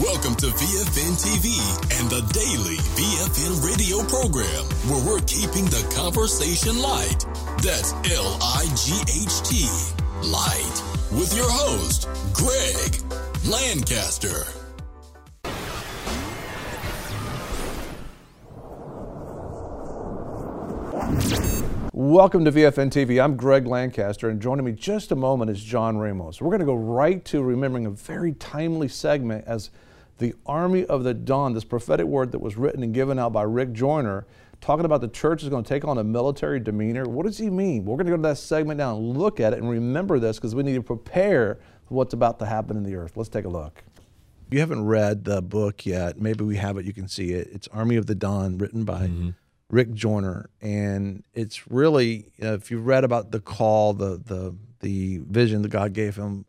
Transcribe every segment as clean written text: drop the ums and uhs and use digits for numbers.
Welcome to VFN TV and the daily VFN radio program, where we're keeping the conversation light. That's L-I-G-H-T, light, with your host, Greg Lancaster. Welcome to VFN TV. I'm Greg Lancaster, and joining me just a moment is John Ramos. We're going to go right to remembering a very timely segment as the Army of the Dawn, this prophetic word that was written and given out by Rick Joyner, talking about the church is going to take on a military demeanor. What does he mean? We're going to go to that segment now and look at it and remember this, because we need to prepare for what's about to happen in the earth. Let's take a look. If you haven't read the book yet, maybe we have it, you can see it. It's Army of the Dawn, written by Rick Joyner, and it's really, if you've read about the call, the vision that God gave him,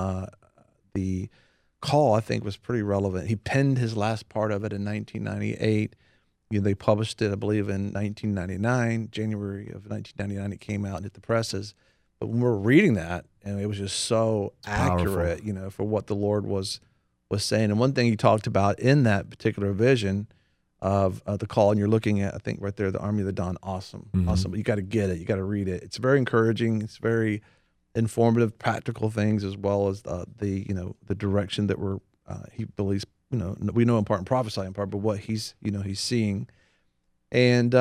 the call, I think, was pretty relevant. He penned his last part of it in 1998. They published it, I believe, in 1999, January of 1999. It came out and hit the presses. But when we're reading that, and it was just so accurate, for what the Lord was saying. And one thing he talked about in that particular vision of the call, and you're looking at, I think right there, the Army of the Dawn, awesome. But you got to get it, you got to read it. It's very encouraging. It's very informative, practical things, as well as the direction that he believes. We know in part and prophesy in part, but what he's seeing, and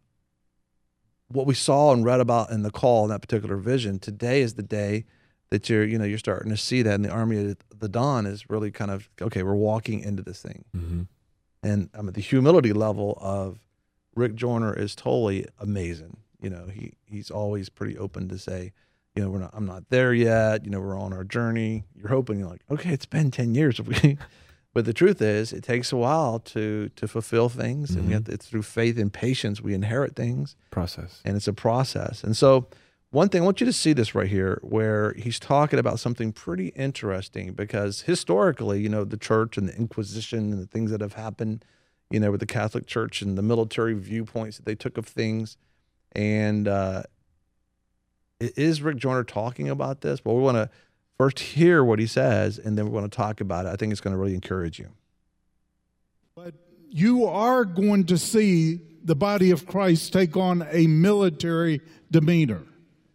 what we saw and read about in the call in that particular vision. Today is the day that you're starting to see that, and the Army of the Dawn is really kind of, okay, we're walking into this thing. And the humility level of Rick Joyner is totally amazing. He's always pretty open to say, I'm not there yet. We're on our journey. You're hoping, you're like, okay, it's been 10 years. But the truth is, it takes a while to fulfill things, and it's through faith and patience we inherit things. And it's a process. And so, one thing, I want you to see this right here, where he's talking about something pretty interesting, because historically, the church and the Inquisition and the things that have happened, with the Catholic Church and the military viewpoints that they took of things. And is Rick Joyner talking about this? But we want to first hear what he says, and then we're going to talk about it. I think it's going to really encourage you. But you are going to see the body of Christ take on a military demeanor.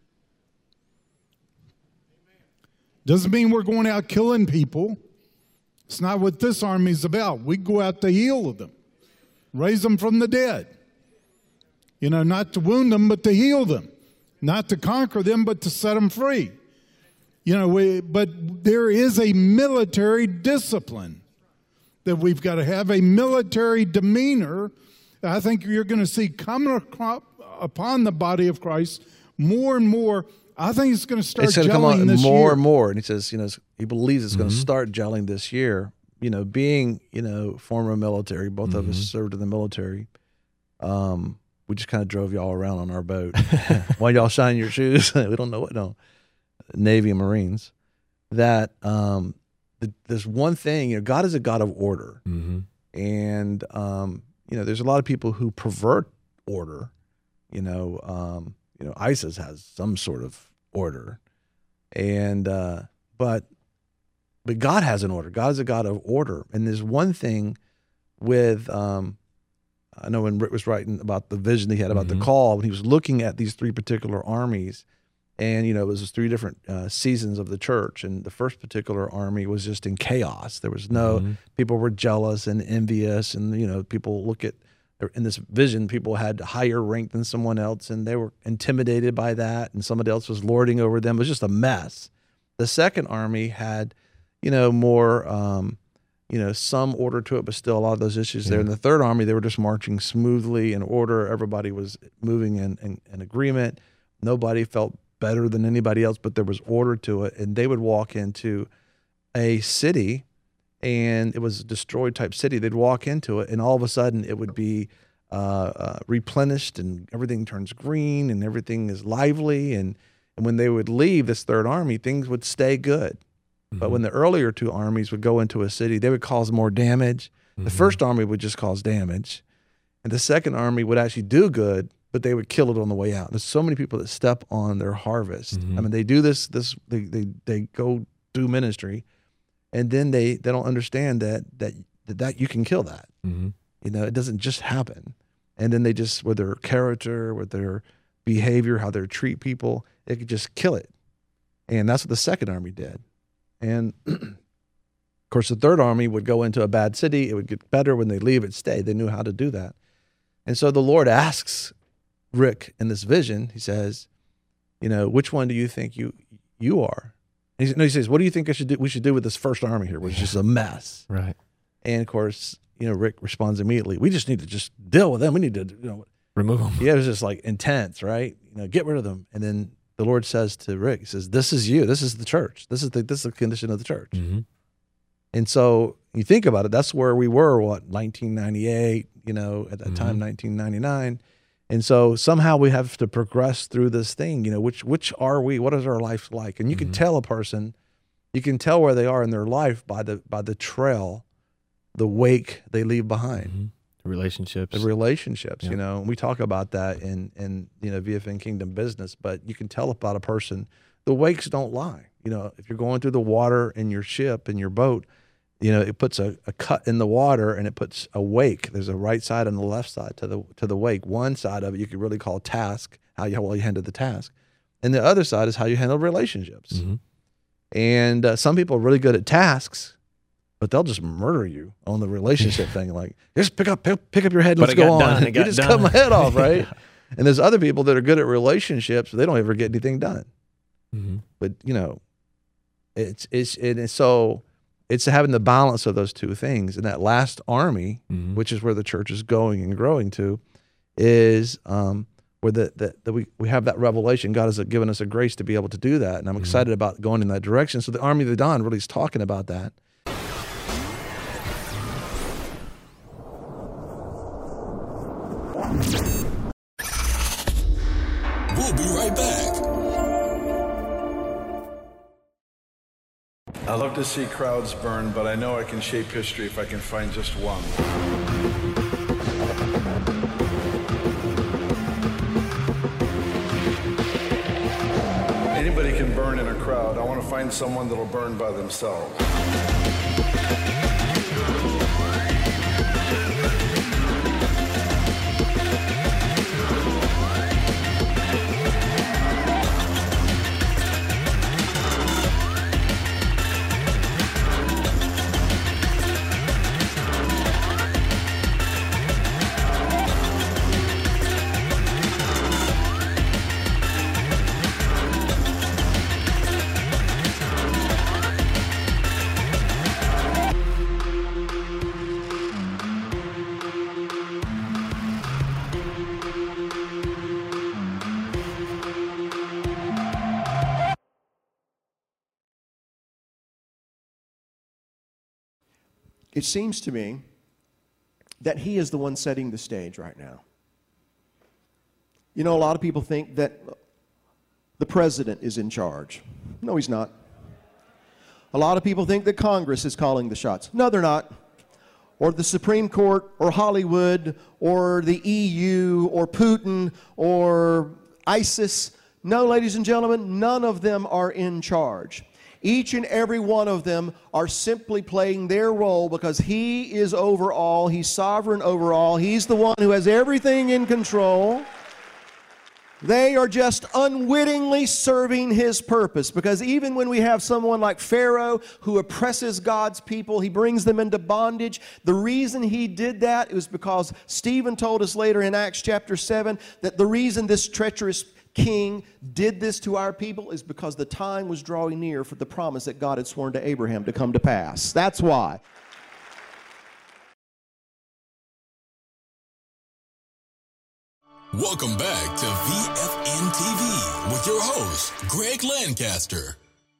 Doesn't mean we're going out killing people. It's not what this army's about. We go out to heal them, raise them from the dead. Not to wound them, but to heal them. Not to conquer them, but to set them free. But there is a military discipline that we've got to have, a military demeanor. I think you're going to see coming upon the body of Christ more and more. I think it's going to start gelling this year. More and more. And he says, he believes it's going to start gelling this year. Being, former military, both of us served in the military. We just kind of drove y'all around on our boat. While y'all shine your shoes, we don't know what, no. Navy and Marines. That there's one thing, God is a God of order. And, there's a lot of people who pervert order. ISIS has some sort of order, and but God has an order. God is a God of order, and there's one thing with I know when Rick was writing about the vision he had about the call, when he was looking at these three particular armies, and it was three different seasons of the church, and the first particular army was just in chaos. There was no people were jealous and envious, and people look at. In this vision, people had higher rank than someone else, and they were intimidated by that, and somebody else was lording over them. It was just a mess. The second army had, more, some order to it, but still a lot of those issues there. And the third army, they were just marching smoothly in order. Everybody was moving in agreement. Nobody felt better than anybody else, but there was order to it. And they would walk into a city, and it was a destroyed type city. They'd walk into it, and all of a sudden it would be replenished, and everything turns green, and everything is lively. And when they would leave this third army, things would stay good. But when the earlier two armies would go into a city, they would cause more damage. The first army would just cause damage, and the second army would actually do good, but they would kill it on the way out. There's so many people that step on their harvest. I mean, they do this. They go do ministry, And then they don't understand that you can kill that. Mm-hmm. You know, it doesn't just happen. And then they just, with their character, with their behavior, how they treat people, it could just kill it. And that's what the Second Army did. And of course, the Third Army would go into a bad city. It would get better. When they leave, it stayed. They knew how to do that. And so the Lord asks Rick in this vision, he says, you know, which one do you think you are? And he says, what do you think we should do with this First Army here, which is a mess? Right. And of course, you know, Rick responds immediately, we just need to just deal with them. We need to, you know, remove them. Yeah, it was just like intense, right? You know, get rid of them. And then the Lord says to Rick, he says, this is you. This is the church. This is the condition of the church. Mm-hmm. And so you think about it, that's where we were, 1998, you know, at that time, 1999. And so somehow we have to progress through this thing, you know, which are we? What is our life like? And you can tell a person, you can tell where they are in their life by the trail, the wake they leave behind. Mm-hmm. The relationships, you know, and we talk about that in you know, VFN Kingdom Business, but you can tell about a person, the wakes don't lie. You know, if you're going through the water in your ship, in your boat, you know, it puts a cut in the water and it puts a wake. There's a right side and the left side to the wake. One side of it you could really call task, how well you handle the task. And the other side is how you handle relationships. Mm-hmm. And some people are really good at tasks, but they'll just murder you on the relationship thing. Like, just pick up your head, let's go on. You just cut my head off, right? Yeah. And there's other people that are good at relationships, but they don't ever get anything done. Mm-hmm. But, you know, it's having the balance of those two things. And that last army, which is where the church is going and growing to, is where we have that revelation. God has given us a grace to be able to do that. And I'm excited about going in that direction. So the Army of the Dawn really is talking about that. We'll be right back. I love to see crowds burn, but I know I can shape history if I can find just one. Anybody can burn in a crowd. I want to find someone that'll burn by themselves. It seems to me that he is the one setting the stage right now. You know, a lot of people think that the president is in charge. No, he's not. A lot of people think that Congress is calling the shots. No, they're not. Or the Supreme Court, or Hollywood, or the EU, or Putin, or ISIS. No, ladies and gentlemen, none of them are in charge. Each and every one of them are simply playing their role because he is over all. He's sovereign over all. He's the one who has everything in control. They are just unwittingly serving his purpose, because even when we have someone like Pharaoh who oppresses God's people, he brings them into bondage. The reason he did that was because Stephen told us later in Acts chapter 7 that the reason this treacherous king did this to our people is because the time was drawing near for the promise that God had sworn to Abraham to come to pass. That's why. Welcome back to VFN TV with your host, Greg Lancaster.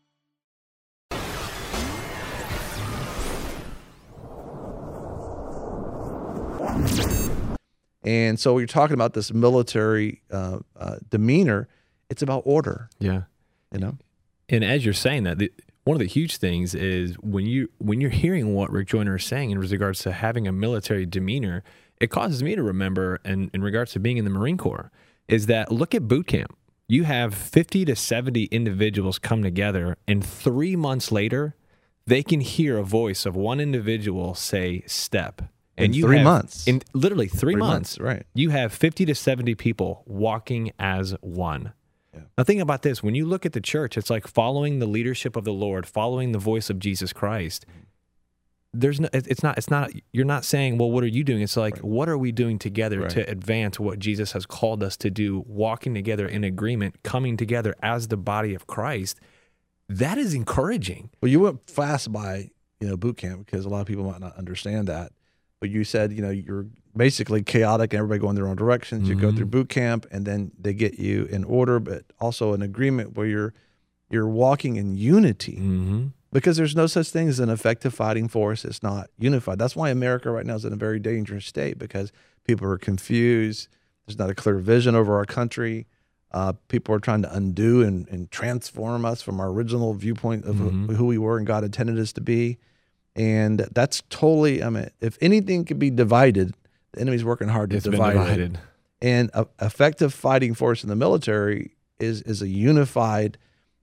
And so you're talking about this military demeanor. It's about order. Yeah. You know? And as you're saying that, one of the huge things is when you're hearing what Rick Joyner is saying in regards to having a military demeanor, it causes me to remember, in regards to being in the Marine Corps, is that look at boot camp. You have 50 to 70 individuals come together, and 3 months later, they can hear a voice of one individual say step. In you 3 have- months. In literally 3 3 months. months, right. You have 50 to 70 people walking as one. Yeah. Now think about this. When you look at the church, it's like following the leadership of the Lord, following the voice of Jesus Christ. There's no, it's not, you're not saying, well, what are you doing? It's like, what are we doing together Right. to advance what Jesus has called us to do, walking together in agreement, coming together as the body of Christ. That is encouraging. Well, you went fast by, boot camp, because a lot of people might not understand that. But you said, you're basically chaotic and everybody going their own directions. You go through boot camp and then they get you in order, but also an agreement where you're walking in unity. Mm-hmm. Because there's no such thing as an effective fighting force that's not unified. That's why America right now is in a very dangerous state, because people are confused. There's not a clear vision over our country. People are trying to undo and transform us from our original viewpoint of who we were and God intended us to be. And that's totally, if anything can be divided, the enemy's working hard to It's been divide it. divided. And a effective fighting force in the military is a unified,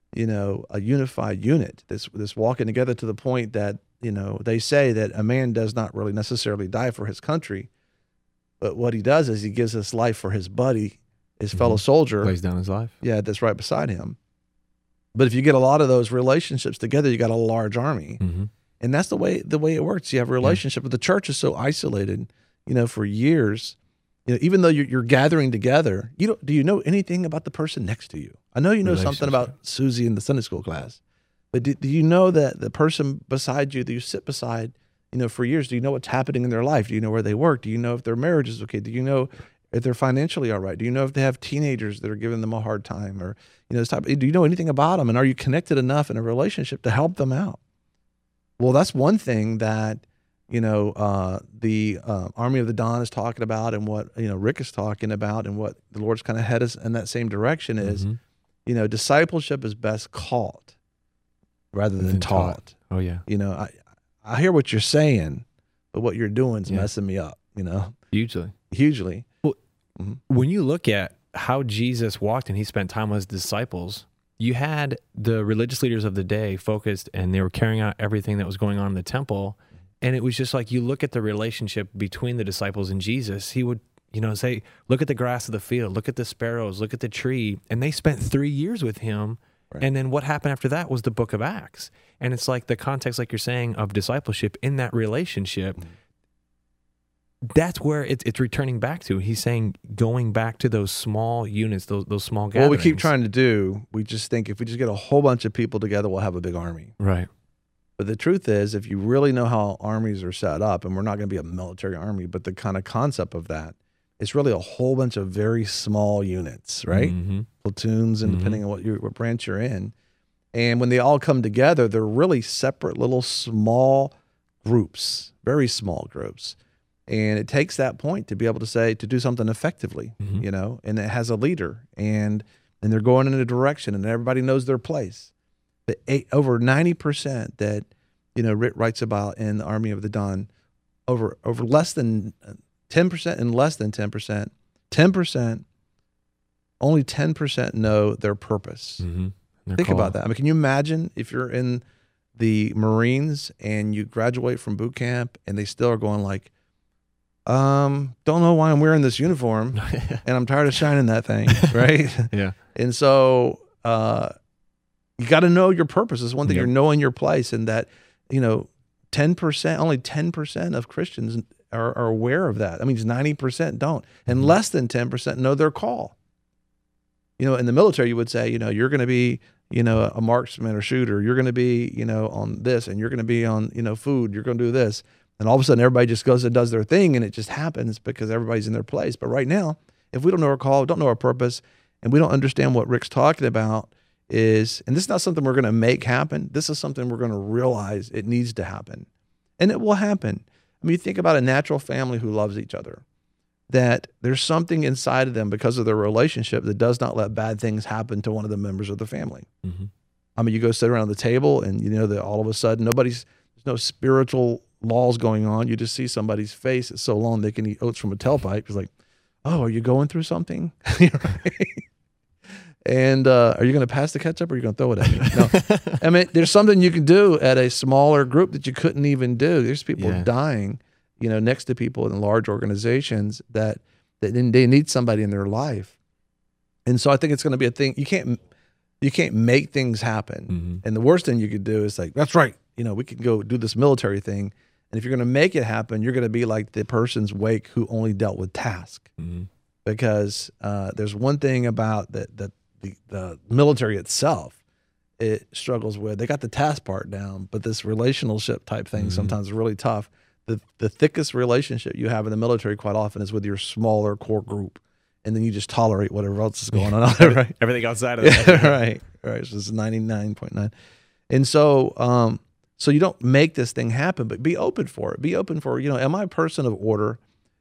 a unified unit that's walking together to the point that, they say that a man does not really necessarily die for his country, but what he does is he gives his life for his buddy, his fellow soldier. Lays down his life. Yeah, that's right beside him. But if you get a lot of those relationships together, you got a large army. Mm-hmm. And that's the way it works. You have a relationship, but the church is so isolated, for years. Even though you're gathering together, do you know anything about the person next to you? I know you know something about Susie in the Sunday school class, but do you know that the person beside you that you sit beside, for years, do you know what's happening in their life? Do you know where they work? Do you know if their marriage is okay? Do you know if they're financially all right? Do you know if they have teenagers that are giving them a hard time, or do you know anything about them? And are you connected enough in a relationship to help them out? Well, that's one thing that the Army of the Dawn is talking about, and what Rick is talking about, and what the Lord's kind of head us in that same direction is, discipleship is best caught rather than taught. Oh yeah, I hear what you're saying, but what you're doing is messing me up. Hugely. Well, when you look at how Jesus walked and he spent time with his disciples, you had the religious leaders of the day focused, and they were carrying out everything that was going on in the temple. And it was just like, you look at the relationship between the disciples and Jesus. He would, say, look at the grass of the field, look at the sparrows, look at the tree. And they spent 3 years with him. Right. And then what happened after that was the book of Acts. And it's like the context, like you're saying, of discipleship in that relationship. That's where it's returning back to. He's saying going back to those small units, those small gatherings. What we keep trying to do, we just think if we just get a whole bunch of people together, we'll have a big army. Right. But the truth is, if you really know how armies are set up, and we're not going to be a military army, but the kind of concept of that, it's really a whole bunch of very small units, right? Mm-hmm. Platoons, and depending on what branch you're in. And when they all come together, they're really separate little small groups, very small groups. And it takes that point to be able to do something effectively, and it has a leader, and they're going in a direction, and everybody knows their place. But over 90% that, Rick writes about in the Army of the Dawn, over less than 10% and less than 10%, 10%, only 10% know their purpose. Mm-hmm. Think about that. Can you imagine if you're in the Marines and you graduate from boot camp and they still are going like, don't know why I'm wearing this uniform and I'm tired of shining that thing, right? Yeah. And so you got to know your purpose. It's one thing, you're knowing your place, and that, 10%, only 10% of Christians are aware of that. That means 90% don't. And less than 10% know their call. In the military, you would say, you're going to be, a marksman or shooter. You're going to be, on this, and you're going to be on, food. You're going to do this. And all of a sudden, everybody just goes and does their thing, and it just happens because everybody's in their place. But right now, if we don't know our call, don't know our purpose, and we don't understand what Rick's talking about is, and this is not something we're going to make happen. This is something we're going to realize it needs to happen. And it will happen. You think about a natural family who loves each other, that there's something inside of them because of their relationship that does not let bad things happen to one of the members of the family. Mm-hmm. You go sit around the table, and that all of a sudden there's no spiritual laws going on. You just see somebody's face. It's so long they can eat oats from a tailpipe. It's like, oh, are you going through something? And are you going to pass the ketchup or are you going to throw it at me? No. I mean, there's something you can do at a smaller group that you couldn't even do. There's people dying, next to people in large organizations that they need somebody in their life. And so I think it's going to be a thing. You can't make things happen. Mm-hmm. And the worst thing you could do is like, that's right. We can go do this military thing. And if you're going to make it happen, you're going to be like the person's wake who only dealt with task. Mm-hmm. Because there's one thing about the military itself, it struggles with. They got the task part down, but this relationship type thing sometimes is really tough. The thickest relationship you have in the military quite often is with your smaller core group. And then you just tolerate whatever else is going on out there, right? Everything outside of that. Right. So it's 99.9. And so you don't make this thing happen, but be open for it. Be open for, am I a person of order?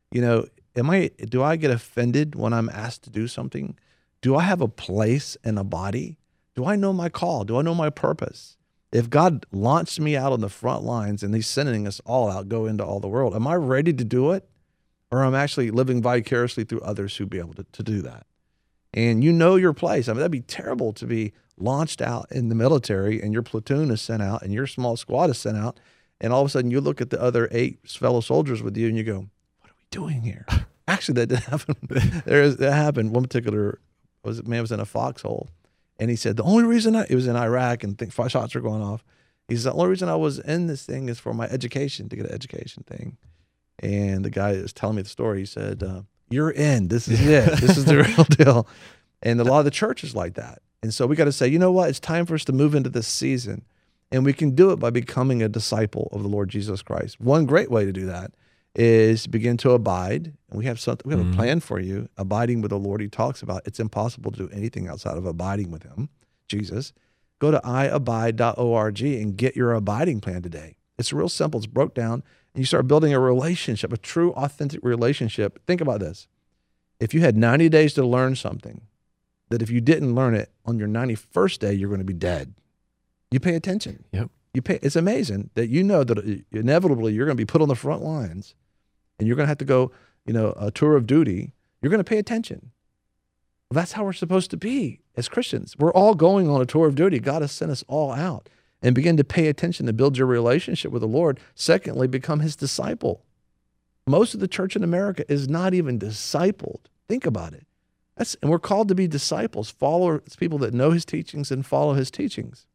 Do I get offended when I'm asked to do something? Do I have a place in a body? Do I know my call? Do I know my purpose? If God launched me out on the front lines and he's sending us all out, go into all the world, am I ready to do it? Or am I actually living vicariously through others who be able to do that? And your place. I mean, that'd be terrible to be launched out in the military and your platoon is sent out and your small squad is sent out. And all of a sudden you look at the other 8 fellow soldiers with you and you go, what are we doing here? Actually, that didn't happen. That happened. One particular man was in a foxhole. And he said, the only reason it was in Iraq and 5 shots were going off. He said, the only reason I was in this thing is for my education, to get an education thing. And the guy that was telling me the story, he said, you're in. This is it. This is the real deal. And a lot of the church is like that. And so we got to say, you know what? It's time for us to move into this season. And we can do it by becoming a disciple of the Lord Jesus Christ. One great way to do that is begin to abide. And we have a plan for you, abiding with the Lord. He talks about it's impossible to do anything outside of abiding with him, Jesus. Go to iabide.org and get your abiding plan today. It's real simple. It's broke down. And you start building a relationship, a true, authentic relationship. Think about this. If you had 90 days to learn something, that if you didn't learn it on your 91st day, you're going to be dead. You pay attention. Yep. It's amazing that that inevitably you're going to be put on the front lines and you're going to have to go, a tour of duty. You're going to pay attention. Well, that's how we're supposed to be as Christians. We're all going on a tour of duty. God has sent us all out. And begin to pay attention to build your relationship with the Lord. Secondly, become his disciple. Most of the church in America is not even discipled. Think about it. And we're called to be disciples, followers, people that know his teachings and follow his teachings,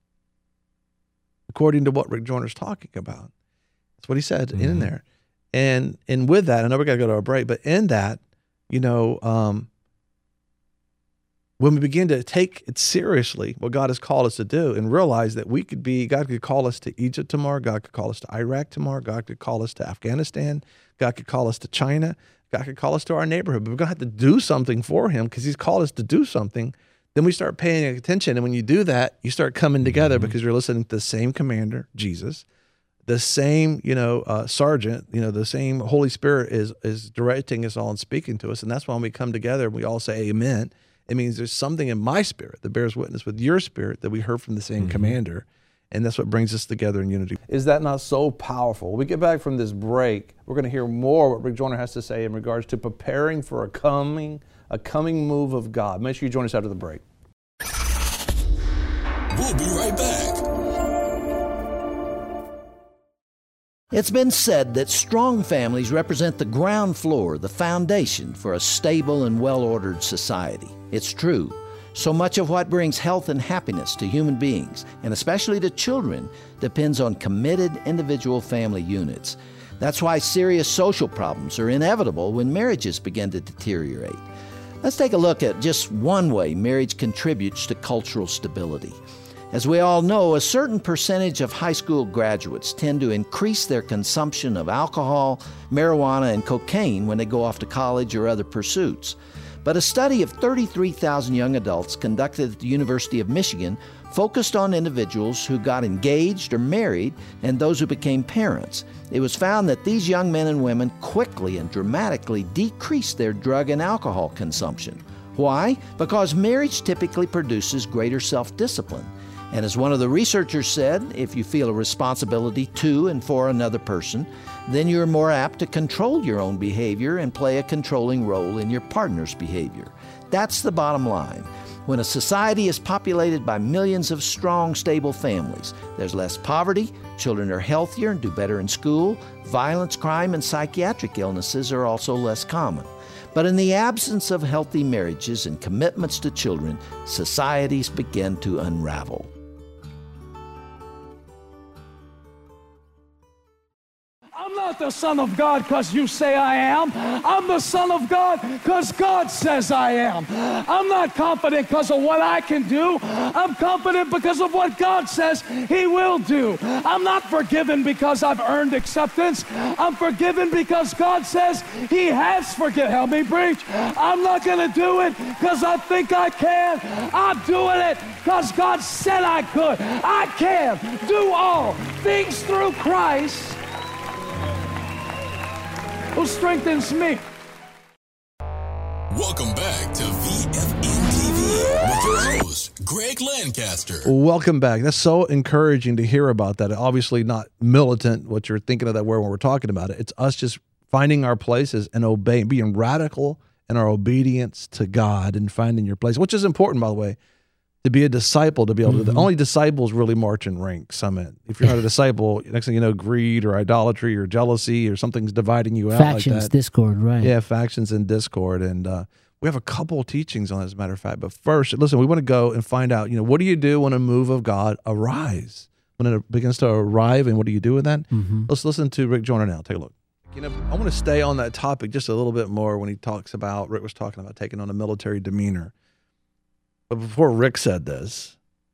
according to what Rick Joyner's talking about. That's what he said in there. And with that, I know we got to go to a break, but in that, when we begin to take it seriously, what God has called us to do, and realize that God could call us to Egypt tomorrow, God could call us to Iraq tomorrow, God could call us to Afghanistan, God could call us to China, God could call us to our neighborhood, but we're going to have to do something for him because he's called us to do something. Then we start paying attention, and when you do that, you start coming together because you're listening to the same commander, Jesus, the same, sergeant, the same Holy Spirit is directing us all and speaking to us, and that's why when we come together and we all say amen. It means there's something in my spirit that bears witness with your spirit that we heard from the same commander. And that's what brings us together in unity. Is that not so powerful? When we get back from this break, we're going to hear more what Rick Joyner has to say in regards to preparing for a coming move of God. Make sure you join us after the break. We'll be right back. It's been said that strong families represent the ground floor, the foundation for a stable and well-ordered society. It's true. So much of what brings health and happiness to human beings, and especially to children, depends on committed individual family units. That's why serious social problems are inevitable when marriages begin to deteriorate. Let's take a look at just one way marriage contributes to cultural stability. As we all know, a certain percentage of high school graduates tend to increase their consumption of alcohol, marijuana, and cocaine when they go off to college or other pursuits. But a study of 33,000 young adults conducted at the University of Michigan focused on individuals who got engaged or married and those who became parents. It was found that these young men and women quickly and dramatically decreased their drug and alcohol consumption. Why? Because marriage typically produces greater self-discipline. And as one of the researchers said, if you feel a responsibility to and for another person, then you're more apt to control your own behavior and play a controlling role in your partner's behavior. That's the bottom line. When a society is populated by millions of strong, stable families, there's less poverty, children are healthier and do better in school, violence, crime, and psychiatric illnesses are also less common. But in the absence of healthy marriages and commitments to children, societies begin to unravel. I'm not the Son of God because you say I am. I'm the Son of God because God says I am. I'm not confident because of what I can do. I'm confident because of what God says He will do. I'm not forgiven because I've earned acceptance. I'm forgiven because God says He has forgiven. Help me preach. I'm not going to do it because I think I can. I'm doing it because God said I could. I can do all things through Christ who strengthens me. Welcome back to VFN TV with your host, Greg Lancaster. Welcome back. That's so encouraging to hear about that. Obviously not militant, what you're thinking of that word when we're talking about it. It's us just finding our places and obeying, being radical in our obedience to God and finding your place, which is important, by the way. To be a disciple, to be able to, only disciples really march in ranks. I mean, if you're not a disciple, next thing you know, greed or idolatry or jealousy or something's dividing you out factions, like that. discord, right? Yeah, factions and discord. And we have a couple teachings on this, as a matter of fact. But first, listen, we want to go and find out, what do you do when a move of God arrives? When it begins to arrive, and what do you do with that? Let's listen to Rick Joyner now. Take a look. I want to stay on that topic just a little bit more when he talks about, Rick was talking about taking on a military demeanor. But before Rick said this,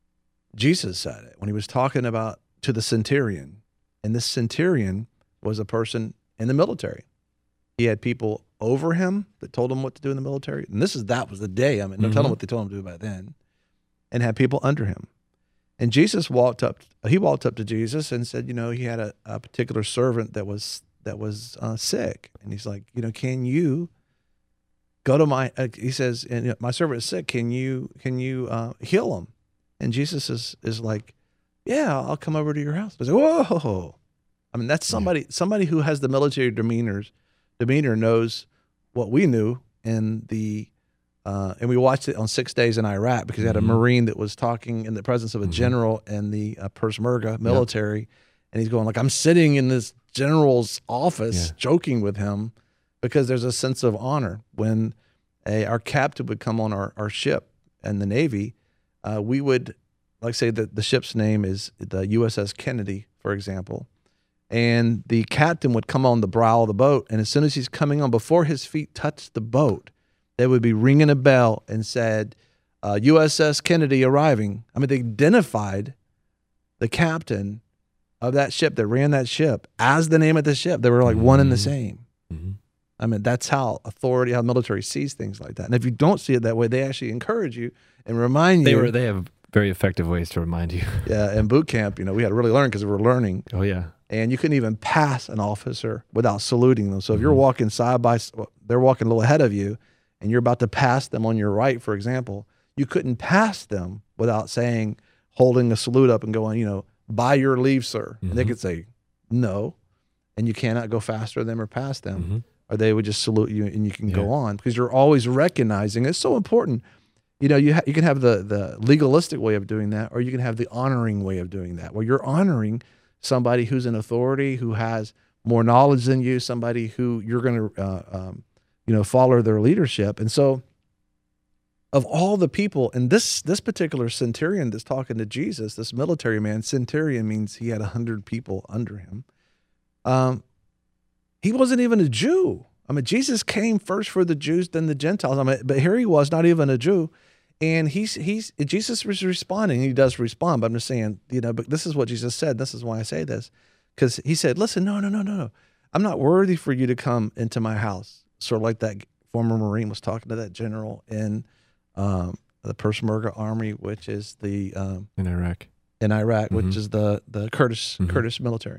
Jesus said it when he was talking about to the centurion. And this centurion was a person in the military. He had people over him that told him what to do in the military. And that was the day. I mean, don't tell him what they told him to do back then. And had people under him. And Jesus walked up to Jesus and said, he had a particular servant that was sick. And he's like, can you go to he says, my servant is sick. Can you heal him? And Jesus is like, yeah, I'll come over to your house. I was like, whoa. I mean, that's somebody who has the military demeanor knows what we knew in the, and we watched it on 6 Days in Iraq because he had a Marine that was talking in the presence of a general in the Peshmerga military. And he's going like, I'm sitting in this general's office joking with him, because there's a sense of honor. When our captain would come on our ship in the Navy, we would, like say that the ship's name is the USS Kennedy, for example, and the captain would come on the brow of the boat, and as soon as he's coming on, before his feet touched the boat, they would be ringing a bell and said, USS Kennedy arriving. I mean, they identified the captain of that ship that ran that ship as the name of the ship. They were like one and the same. I mean, that's how military sees things like that. And if you don't see it that way, they actually encourage you and remind you. They have very effective ways to remind you. Yeah, in boot camp, we had to really learn because we were learning. Oh, yeah. And you couldn't even pass an officer without saluting them. So if you're walking they're walking a little ahead of you, and you're about to pass them on your right, for example, you couldn't pass them without holding a salute up and going, by your leave, sir. And they could say, no, and you cannot go faster than them or past them. Or they would just salute you and you can go on, because you're always recognizing. It's so important. You can have the legalistic way of doing that, or you can have the honoring way of doing that, where you're honoring somebody who's in authority, who has more knowledge than you, somebody who you're going to, follow their leadership. And so of all the people, and this particular centurion that's talking to Jesus, this military man, centurion means he had 100 people under him. He wasn't even a Jew. I mean, Jesus came first for the Jews, then the Gentiles. I mean, but here he was, not even a Jew, and Jesus was responding. He does respond, but I'm just saying, but this is what Jesus said. This is why I say this, because he said, "Listen, no. I'm not worthy for you to come into my house." Sort of like that former Marine was talking to that general in the Peshmerga army, which is the in Iraq, which is the Kurdish military,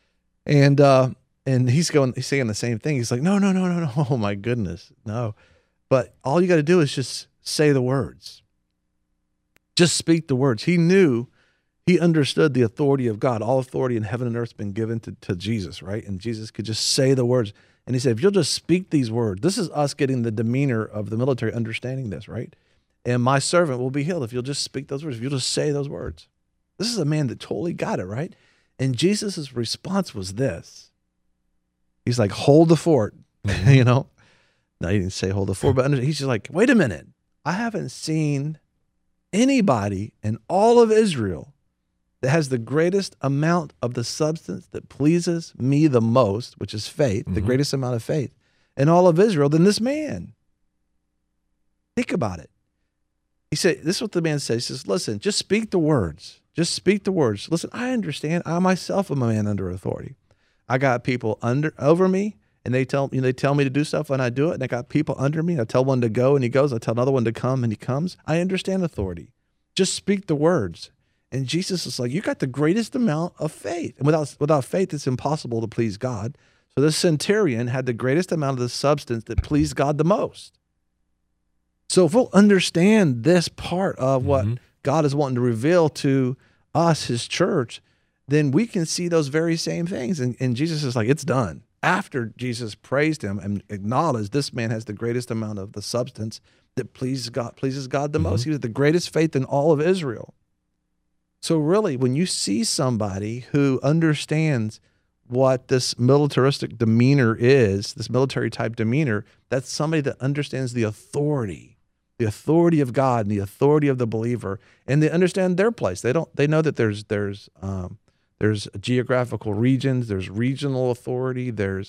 and he's saying the same thing. He's like, no. Oh my goodness, no. But all you got to do is just say the words. Just speak the words. He understood the authority of God. All authority in heaven and earth has been given to Jesus, right? And Jesus could just say the words. And he said, if you'll just speak these words, this is us getting the demeanor of the military, understanding this, right? and my servant will be healed if you'll just speak those words, if you'll just say those words. This is a man that totally got it, right? And Jesus' response was this. He's like, hold the fort, you know? No, he didn't say hold the fort, but he's just like, wait a minute. I haven't seen anybody in all of Israel that has the greatest amount of the substance that pleases me the most, which is faith, the greatest amount of faith in all of Israel than this man. Think about it. He said, this is what the man said. He says, listen, just speak the words. Just speak the words. Listen, I understand. I myself am a man under authority. I got people over me, and they tell me to do stuff, and I do it. And I got people under me. I tell one to go, and he goes. I tell another one to come, and he comes. I understand authority. Just speak the words. And Jesus is like, you got the greatest amount of faith. And without faith, it's impossible to please God. So this centurion had the greatest amount of the substance that pleased God the most. So if we'll understand this part of what God is wanting to reveal to us, his church, then we can see those very same things. And Jesus is like, it's done. After Jesus praised him and acknowledged this man has the greatest amount of the substance that pleases God the most. He had the greatest faith in all of Israel. So really, when you see somebody who understands what this militaristic demeanor is, this military type demeanor, that's somebody that understands the authority of God and the authority of the believer, and they understand their place. They know that there's geographical regions, there's regional authority, there's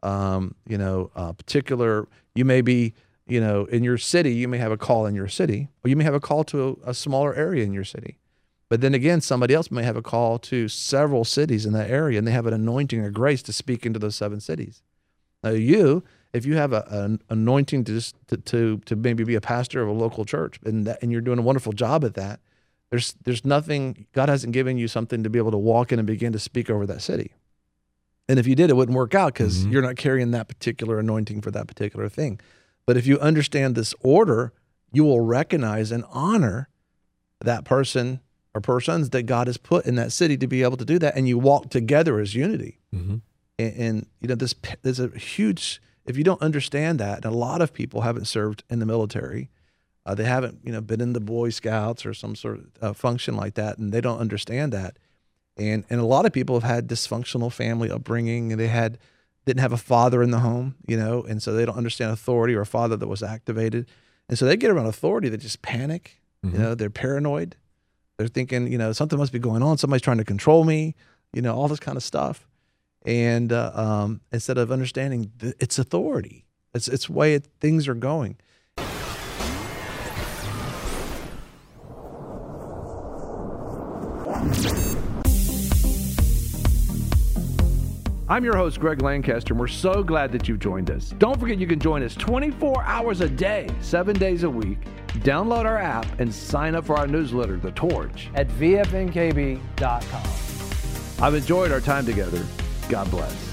particular. You may be in your city, you may have a call in your city, or you may have a call to a smaller area in your city. But then again, somebody else may have a call to several cities in that area, and they have an anointing or grace to speak into those 7 cities. Now, if you have an anointing to maybe be a pastor of a local church, and you're doing a wonderful job at that, there's nothing, God hasn't given you something to be able to walk in and begin to speak over that city. And if you did, it wouldn't work out because you're not carrying that particular anointing for that particular thing. But if you understand this order, you will recognize and honor that person or persons that God has put in that city to be able to do that, and you walk together as unity. And there's a huge, if you don't understand that, and a lot of people haven't served in the military, they haven't been in the Boy Scouts or some sort of function like that, and they don't understand that. And a lot of people have had dysfunctional family upbringing, and they didn't have a father in the home, and so they don't understand authority or a father that was activated, and so they get around authority, they just panic. They're paranoid. They're thinking, something must be going on. Somebody's trying to control me, all this kind of stuff. And instead of understanding its authority, it's the way things are going. I'm your host, Greg Lancaster, and we're so glad that you've joined us. Don't forget you can join us 24 hours a day, 7 days a week. Download our app and sign up for our newsletter, The Torch, at vfnkb.com. I've enjoyed our time together. God bless.